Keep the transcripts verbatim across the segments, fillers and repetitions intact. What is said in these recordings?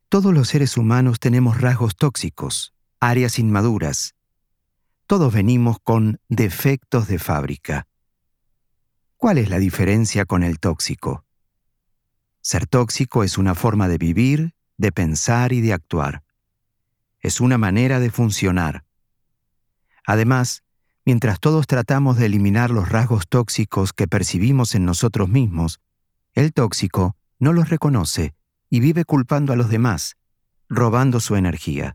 Todos los seres humanos tenemos rasgos tóxicos, áreas inmaduras. Todos venimos con defectos de fábrica. ¿Cuál es la diferencia con el tóxico? Ser tóxico es una forma de vivir, de pensar y de actuar. Es una manera de funcionar. Además, mientras todos tratamos de eliminar los rasgos tóxicos que percibimos en nosotros mismos, el tóxico no los reconoce y vive culpando a los demás, robando su energía.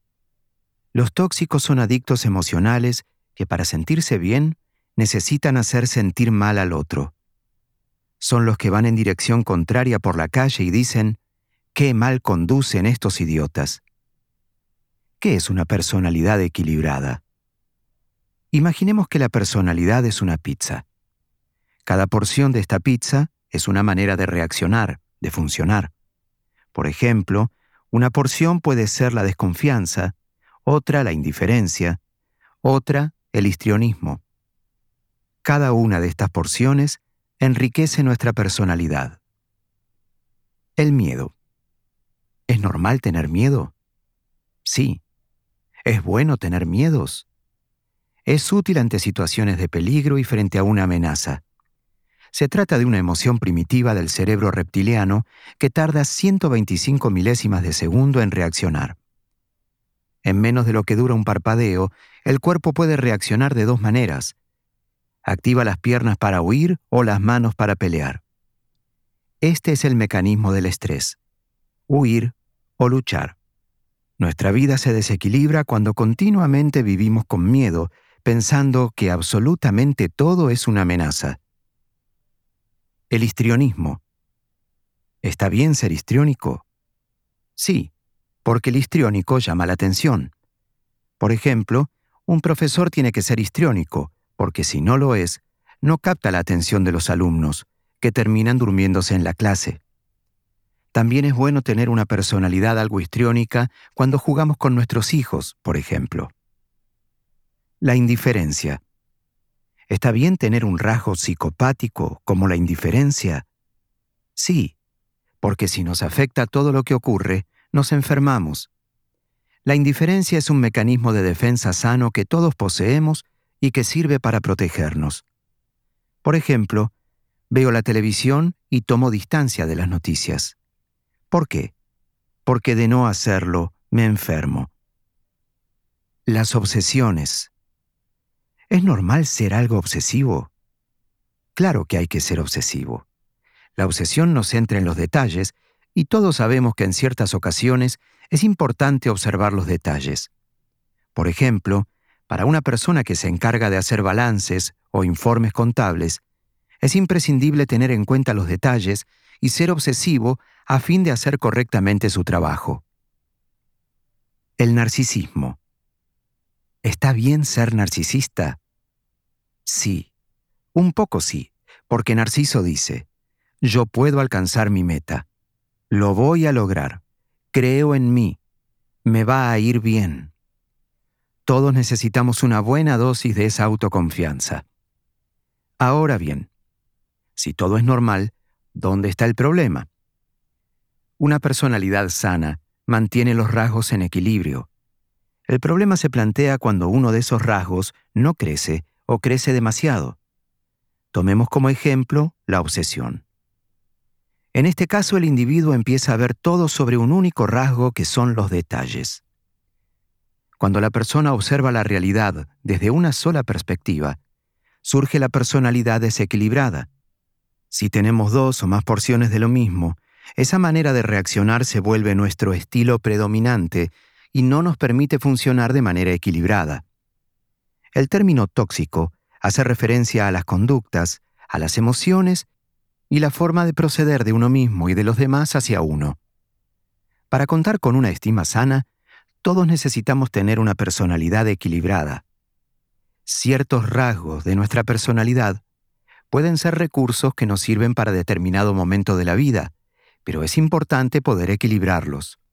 Los tóxicos son adictos emocionales que para sentirse bien necesitan hacer sentir mal al otro. Son los que van en dirección contraria por la calle y dicen, «¡Qué mal conducen estos idiotas!». ¿Qué es una personalidad equilibrada? Imaginemos que la personalidad es una pizza. Cada porción de esta pizza es una manera de reaccionar, de funcionar. Por ejemplo, una porción puede ser la desconfianza, otra la indiferencia, otra el histrionismo. Cada una de estas porciones enriquece nuestra personalidad. El miedo. ¿Es normal tener miedo? Sí. ¿Es bueno tener miedos? Es útil ante situaciones de peligro y frente a una amenaza. Se trata de una emoción primitiva del cerebro reptiliano que tarda ciento veinticinco milésimas de segundo en reaccionar. En menos de lo que dura un parpadeo, el cuerpo puede reaccionar de dos maneras. Activa las piernas para huir o las manos para pelear. Este es el mecanismo del estrés: huir o luchar. Nuestra vida se desequilibra cuando continuamente vivimos con miedo, pensando que absolutamente todo es una amenaza. El histrionismo. ¿Está bien ser histriónico? Sí, porque el histriónico llama la atención. Por ejemplo, un profesor tiene que ser histriónico, porque si no lo es, no capta la atención de los alumnos, que terminan durmiéndose en la clase. También es bueno tener una personalidad algo histriónica cuando jugamos con nuestros hijos, por ejemplo. La indiferencia. ¿Está bien tener un rasgo psicopático como la indiferencia? Sí, porque si nos afecta todo lo que ocurre, nos enfermamos. La indiferencia es un mecanismo de defensa sano que todos poseemos y que sirve para protegernos. Por ejemplo, veo la televisión y tomo distancia de las noticias. ¿Por qué? Porque de no hacerlo, me enfermo. Las obsesiones. ¿Es normal ser algo obsesivo? Claro que hay que ser obsesivo. La obsesión nos centra en los detalles y todos sabemos que en ciertas ocasiones es importante observar los detalles. Por ejemplo, para una persona que se encarga de hacer balances o informes contables, es imprescindible tener en cuenta los detalles y ser obsesivo a fin de hacer correctamente su trabajo. El narcisismo. ¿Está bien ser narcisista? Sí, un poco sí, porque Narciso dice, «Yo puedo alcanzar mi meta. Lo voy a lograr. Creo en mí. Me va a ir bien». Todos necesitamos una buena dosis de esa autoconfianza. Ahora bien, si todo es normal, ¿dónde está el problema? Una personalidad sana mantiene los rasgos en equilibrio. El problema se plantea cuando uno de esos rasgos no crece o crece demasiado. Tomemos como ejemplo la obsesión. En este caso, el individuo empieza a ver todo sobre un único rasgo que son los detalles. Cuando la persona observa la realidad desde una sola perspectiva, surge la personalidad desequilibrada. Si tenemos dos o más porciones de lo mismo, esa manera de reaccionar se vuelve nuestro estilo predominante y no nos permite funcionar de manera equilibrada. El término tóxico hace referencia a las conductas, a las emociones y la forma de proceder de uno mismo y de los demás hacia uno. Para contar con una estima sana, todos necesitamos tener una personalidad equilibrada. Ciertos rasgos de nuestra personalidad pueden ser recursos que nos sirven para determinado momento de la vida, pero es importante poder equilibrarlos.